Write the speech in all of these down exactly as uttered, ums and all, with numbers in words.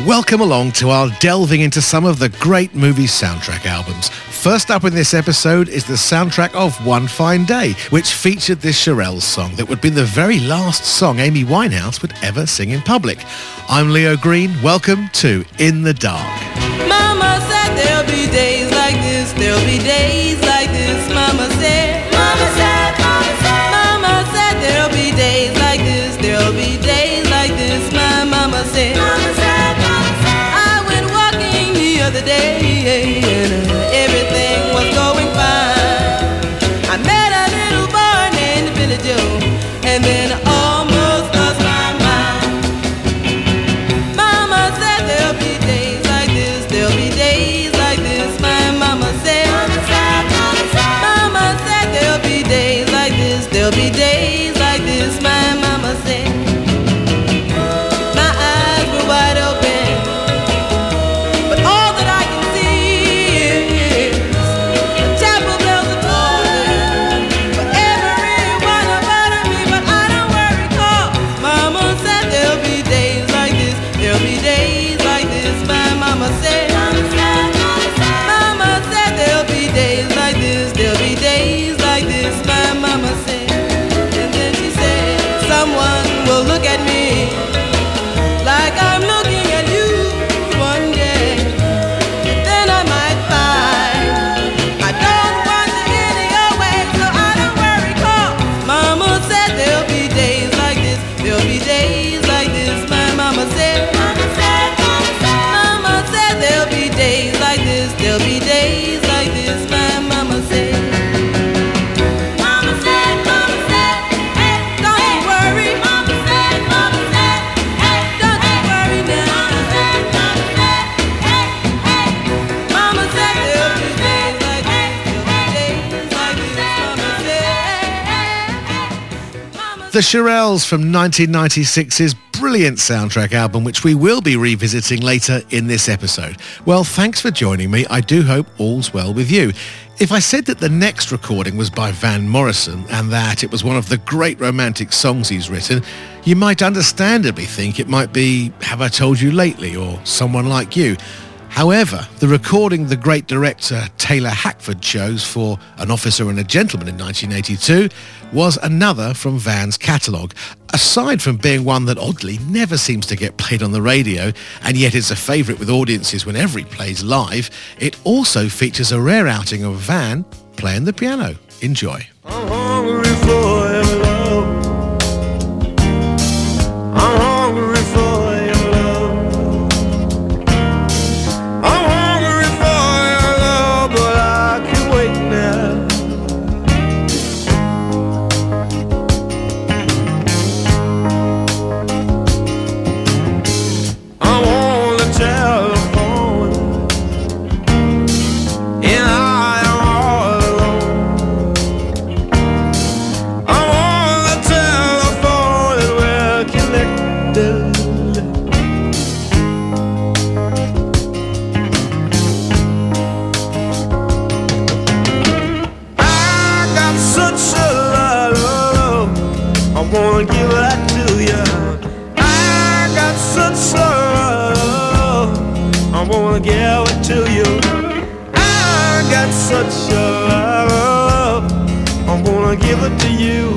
Welcome along to our delving into some of the great movie soundtrack albums. First up in this episode is the soundtrack of One Fine Day, which featured this Shirelles song that would be the very last song Amy Winehouse would ever sing in public. I'm Leo Green. Welcome to In the Dark. Mama said there'll be days like this, there'll be days like this. Mama said, Mama said, Mama said, Mama said there'll be days like this, there'll be days like this. My mama said, Mama said, Mama said. I went walking the other day and everything was going fine. I met a little boy named Billy Joe, and then I almost lost my mind. Mama said there'll be days like this, there'll be days like this. My mama said, Mama said, Mama said, Mama said there'll be days like this, there'll be days like this. My mama said. My eyes were wide open, but all that I can see is the chapel bells are tolling for every one about me. But I don't worry, 'cause Mama said there'll be days like this, there'll be days like this. My mama said, Mama said, Mama said, Mama said there'll be days like this, there'll be days like this. My mama said, and then she said, someone will look at me like I'm looking at you one day, and then I might find I don't want to any your way. So I don't worry, 'cause Mama said there'll be days like this, there'll be days like this. My mama said, Mama said, Mama said, Mama said there'll be days like this, there'll be days like this. My mama said. Mama said, Mama said, hey, don't you worry. Mama said, Mama said, hey, don't you worry now. Mama said, Mama said, hey, hey. Mama said there'll be days like this, there'll be days like this. Mama said, hey, hey. Mama The Shirelles from nineteen ninety-six's brilliant soundtrack album, which we will be revisiting later in this episode. Well, thanks for joining me. I do hope all's well with you. If I said that the next recording was by Van Morrison and that it was one of the great romantic songs he's written, you might understandably think it might be Have I Told You Lately or Someone Like You. However, the recording the great director Taylor Hackford chose for An Officer and a Gentleman in nineteen eighty-two was another from Van's catalogue. Aside from being one that oddly never seems to get played on the radio, and yet is a favourite with audiences whenever he plays live, it also features a rare outing of Van playing the piano. Enjoy. I'm hungry for your love. I'm hungry for your love. I'm hungry for your love, but I can wait now. I'm on the telephone, and I am all alone. I'm on the telephone and we're connected. I got such a lot of love, I wanna give that to you. I got such a lot of love, I wanna give it to you. I got such a lot of love, I'm gonna give it to you.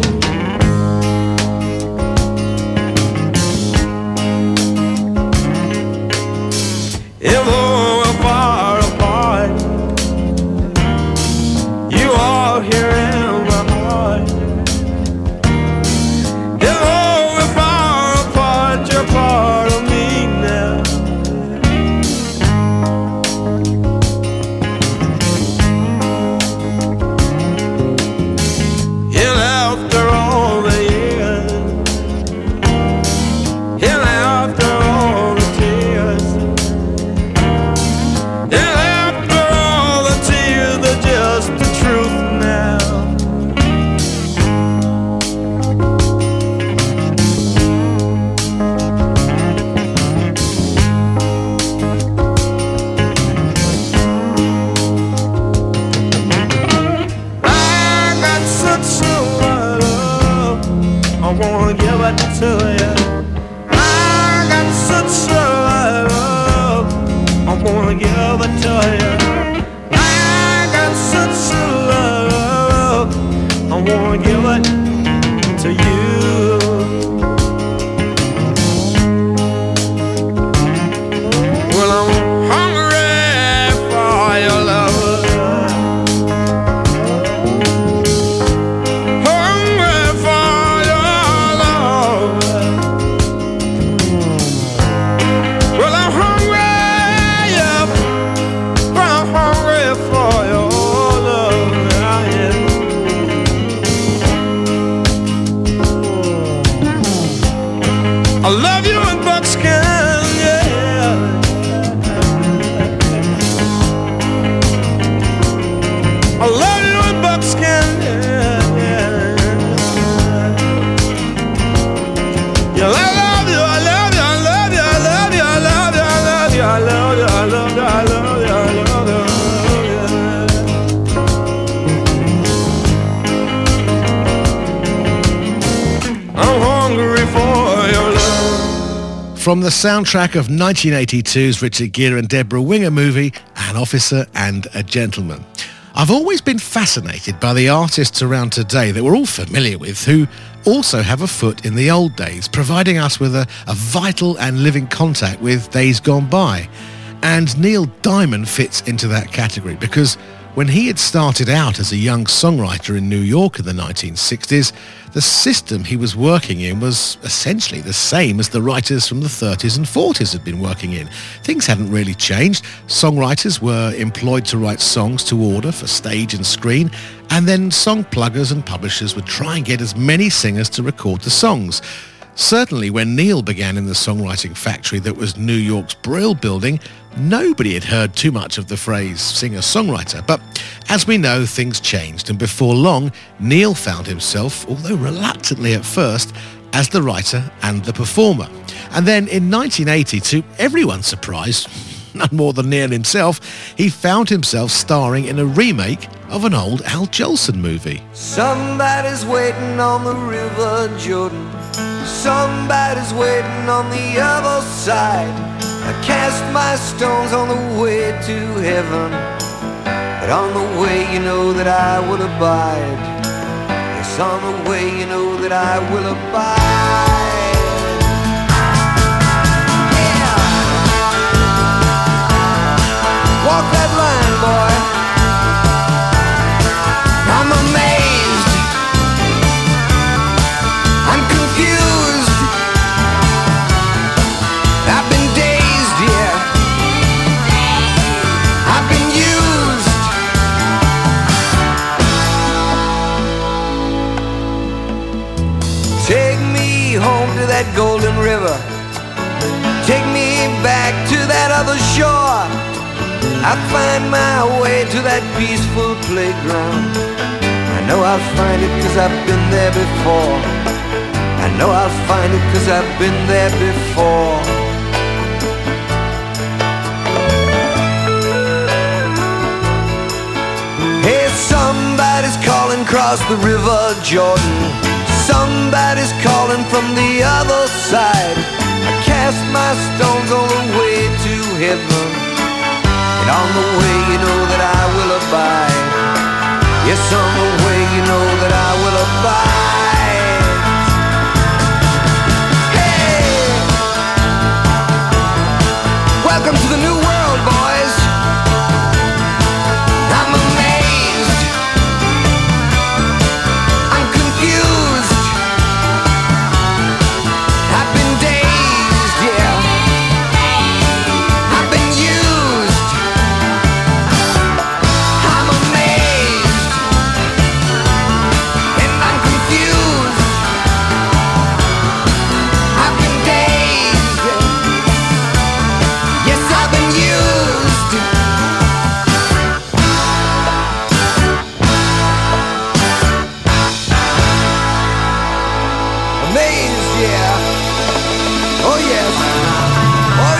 If we're far apart, you are here in my heart. If we're far apart, you're part of me now. And after all the years, and after all the tears, and after all the tears, they're just the truth now. I got such a lot of love, I wanna give it to you. I got such a lot of wanna give it to you. I got such a love, I wanna give it to you. Well, I'm hungry for your love, hungry for your love. Well, I'm hungry, yeah, I'm hungry for your love, yeah. I love you in buckskin, yeah. I love you in buckskin, yeah, yeah. Yeah, I love you, I love you, I love you, I love you, I love you, I love you, I love you, I love you, I love you, I love you, I love you. I'm hungry for your love. From the soundtrack of nineteen eighty-two's Richard Gere and Deborah Winger movie, An Officer and a Gentleman. I've always been fascinated by the artists around today that we're all familiar with who also have a foot in the old days, providing us with a, a vital and living contact with days gone by. And Neil Diamond fits into that category because when he had started out as a young songwriter in New York in the nineteen sixties, the system he was working in was essentially the same as the writers from the thirties and forties had been working in. Things hadn't really changed. Songwriters were employed to write songs to order for stage and screen, and then song pluggers and publishers would try and get as many singers to record the songs. Certainly when Neil began in the songwriting factory that was New York's Brill Building, nobody had heard too much of the phrase singer-songwriter. But as we know, things changed, and before long, Neil found himself, although reluctantly at first, as the writer and the performer. And then in nineteen eighty, to everyone's surprise, none more than Neil himself, he found himself starring in a remake of an old Al Jolson movie. Somebody's waiting on the River Jordan. Somebody's waiting on the other side. I cast my stones on the way to heaven, but on the way you know that I will abide. Yes, on the way you know that I will abide. Yeah. Walk that line, boy. I'm amazed, I'm confused, I've been dazed, yeah, I've been used. Take me home to that golden river, take me back to that other shore. I find my way to that peaceful playground. I know I'll find it cause I've been there before. I know I'll find it cause I've been there before. Hey, somebody's calling across the River Jordan. Somebody's calling from the other side. I cast my stones on the way to heaven, and on the way you know that I will abide. Yes, on the way you know that I will abide. Hey! Welcome to the new world, boys. I'm amazed, I'm confused, I've been dazed, yeah, I've been used. I'm amazed and I'm confused, I've been dazed, yes, I've been used. Amazed, yeah. Oh yes, oh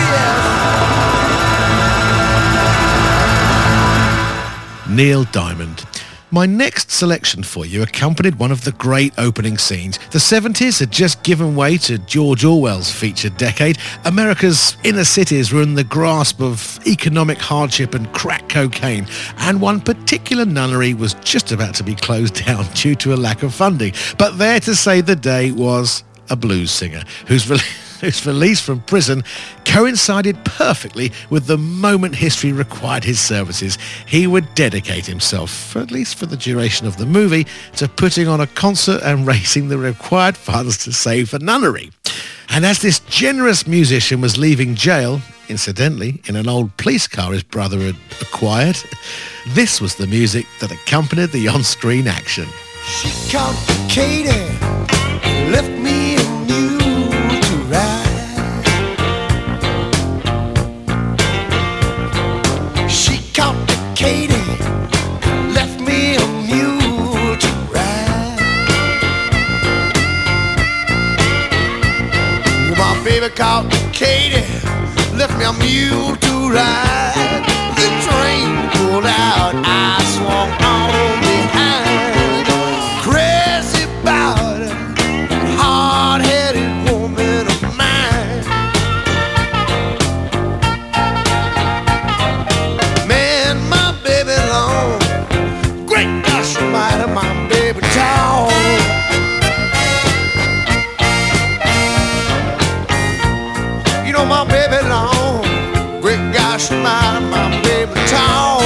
yes. Neil Diamond. My next selection for you accompanied one of the great opening scenes. The seventies had just given way to George Orwell's featured decade. America's inner cities were in the grasp of economic hardship and crack cocaine, and one particular nunnery was just about to be closed down due to a lack of funding. But there to save the day was a blues singer whose re- whose release from prison coincided perfectly with the moment history required his services. He would dedicate himself, at least for the duration of the movie, to putting on a concert and raising the required funds to save the nunnery. And as this generous musician was leaving jail, incidentally, in an old police car his brother had acquired, this was the music that accompanied the on-screen action. She called Katie, left me a mule to ride. She called Katie, left me a mule to ride. My baby called Katie, left me a mule to ride. The train pulled out, I swung on behind. Crazy about it, hard-headed woman of mine. Man, my baby long, great gosh almighty, my baby tall. You know my baby long, great gosh almighty, my baby tall.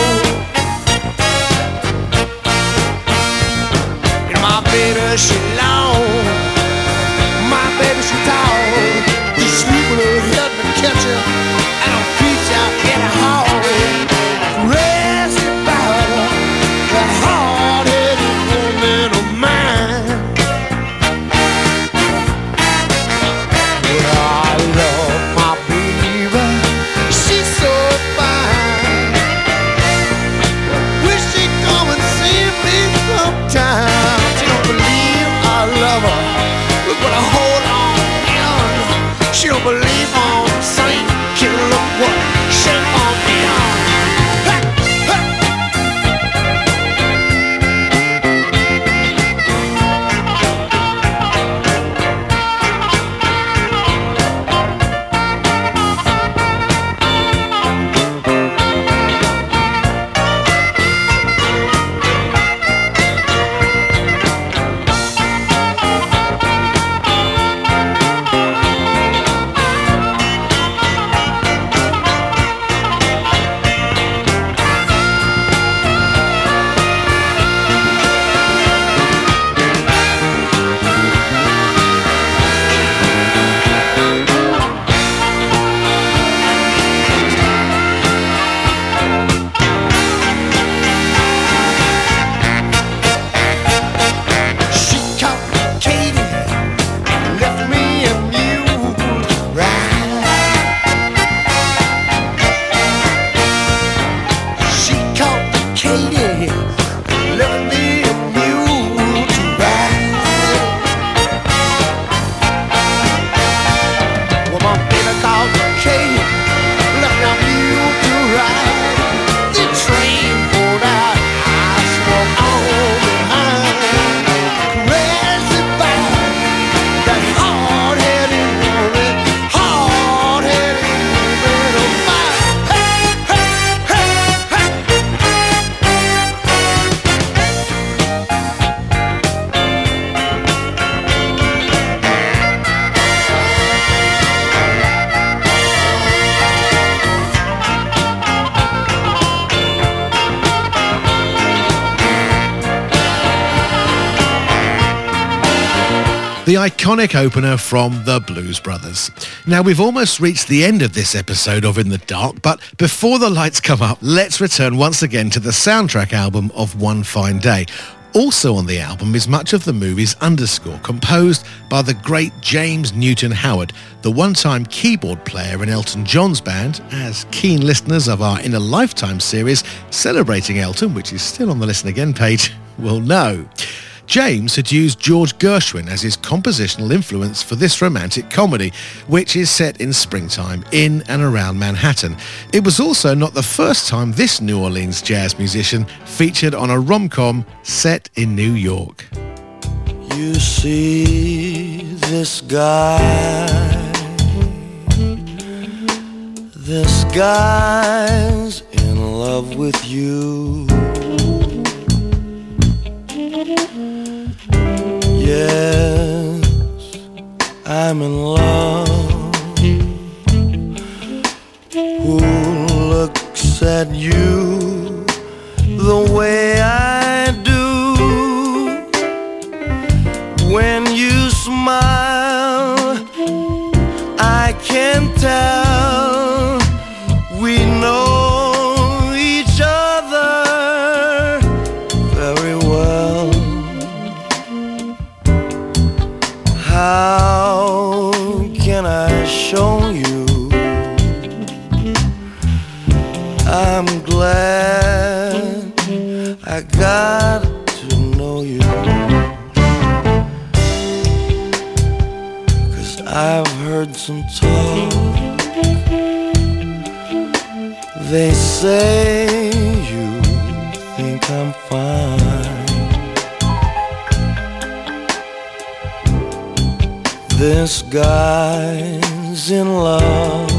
Baby, she long, my baby, she tall. You sleep with her head and catch her, and I'll preach out in a hall. Crazy about her, that hard-headed woman of mine. Well, I love my baby, she's so fine. Wish she'd come and see me sometime. I love her, look what I hold on. She don't believe I'm saying, she look what shape on me on. Hey, hey. The iconic opener from the Blues Brothers. Now, we've almost reached the end of this episode of In the Dark, but before the lights come up, let's return once again to the soundtrack album of One Fine Day. Also on the album is much of the movie's underscore, composed by the great James Newton Howard, the one-time keyboard player in Elton John's band, as keen listeners of our In a Lifetime series celebrating Elton, which is still on the Listen Again page, will know. James had used George Gershwin as his compositional influence for this romantic comedy, which is set in springtime in and around Manhattan. It was also not the first time this New Orleans jazz musician featured on a rom-com set in New York. You see this guy, this guy's in love with you. Yes, I'm in love. Who looks at you the way I do? When you smile, I can tell we know each other very well. How can I show you? I'm glad I got to know you, 'cause I've heard some talk. They say you think I'm fine. This guy's in love,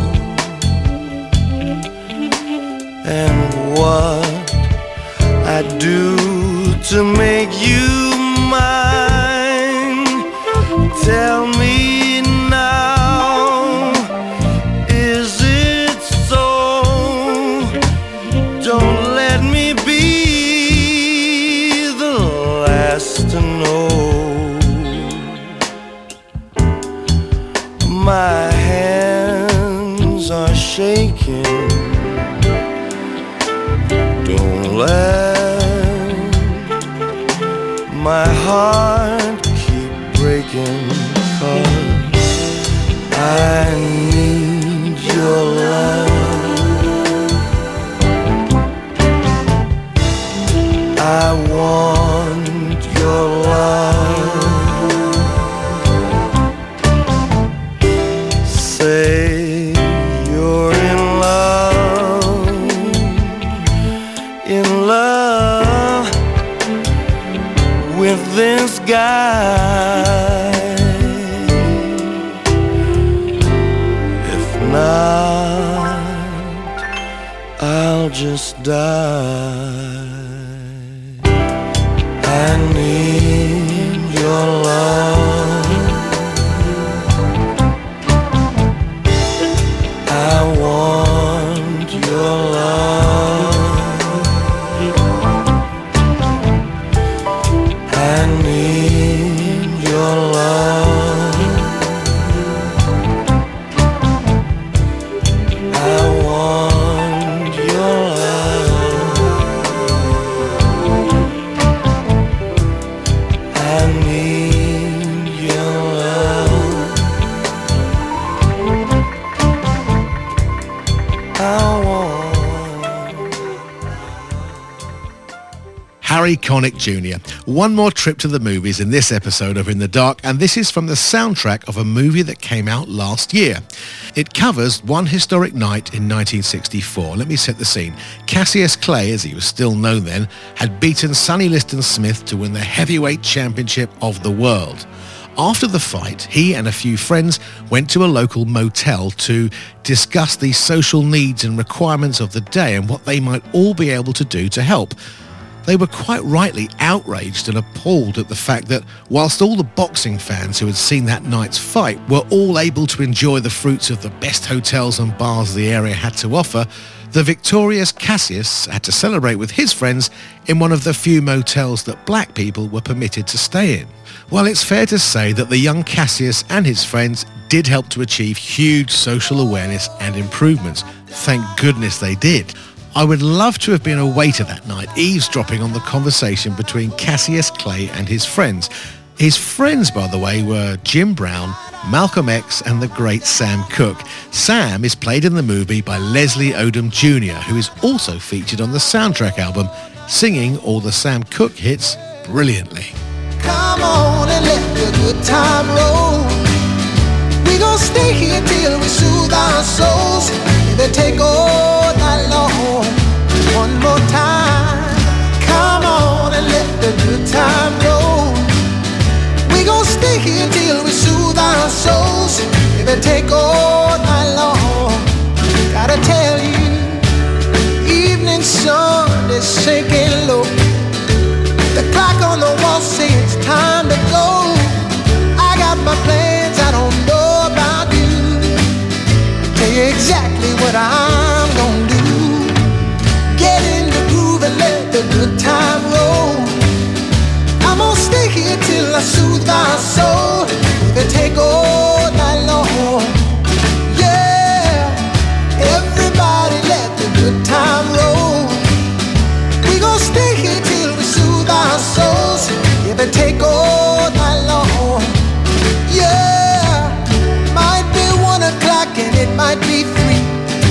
and what I do to make you mine, tell me now, is it so? Don't let me be the last to know. My hands are shaking. Don't let my heart keep breaking, 'cause I need your love. I want your love. Say you're in love, in love with this guy. If not, I'll just die. I need your love. I want your love. I need your love. I want your love. I need your love. I want. Harry Connick Junior One more trip to the movies in this episode of In the Dark, and this is from the soundtrack of a movie that came out last year. It covers one historic night in nineteen sixty-four. Let me set the scene. Cassius Clay, as he was still known then, had beaten Sonny Liston Smith to win the heavyweight championship of the world. After the fight, he and a few friends went to a local motel to discuss the social needs and requirements of the day and what they might all be able to do to help. They were quite rightly outraged and appalled at the fact that whilst all the boxing fans who had seen that night's fight were all able to enjoy the fruits of the best hotels and bars the area had to offer, the victorious Cassius had to celebrate with his friends in one of the few motels that black people were permitted to stay in. Well, it's fair to say that the young Cassius and his friends did help to achieve huge social awareness and improvements. Thank goodness they did. I would love to have been a waiter that night, eavesdropping on the conversation between Cassius Clay and his friends. His friends, by the way, were Jim Brown, Malcolm X and the great Sam Cooke. Sam is played in the movie by Leslie Odom Junior, who is also featured on the soundtrack album, singing all the Sam Cooke hits brilliantly. Come on and let the good time roll. We gon' stay here till we soothe our souls. If they take all night long. One more time. Come on and let the good time roll. We gon' stay here till we soothe our souls. If they take all night long. Gotta tell you, evening sun is sinking low. The clock on the wall says it's time to go. I got my plans, I don't know about you. Tell you exactly what I'm gonna do. Get in the groove and let the good time roll. I'm gonna stay here till I soothe my soul. If it take all night long. Yeah, everybody let the good time roll. We gon' stay here till we soothe our souls. If it take all night long. Yeah, might be one o'clock and it might be three.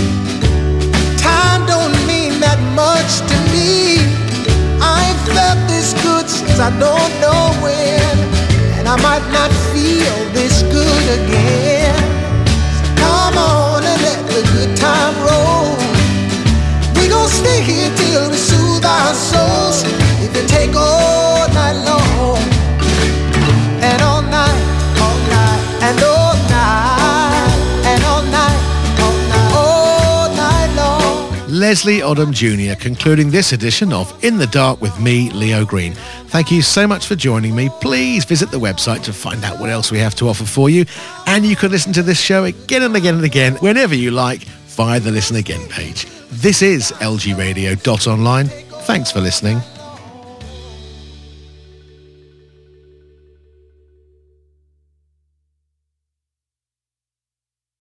Time don't mean that much to me. I ain't felt this good since I don't know when. And I might not feel this good again. So come on and let the good time roll. We gon' stay here till we soothe our souls. If it take all night long. And all night, all night, and all night, and all night, all night, all night long. Leslie Odom Junior concluding this edition of In the Dark with me, Leo Green. Thank you so much for joining me. Please visit the website to find out what else we have to offer for you. And you can listen to this show again and again and again, whenever you like, via the Listen Again page. This is L G radio dot online. Thanks for listening.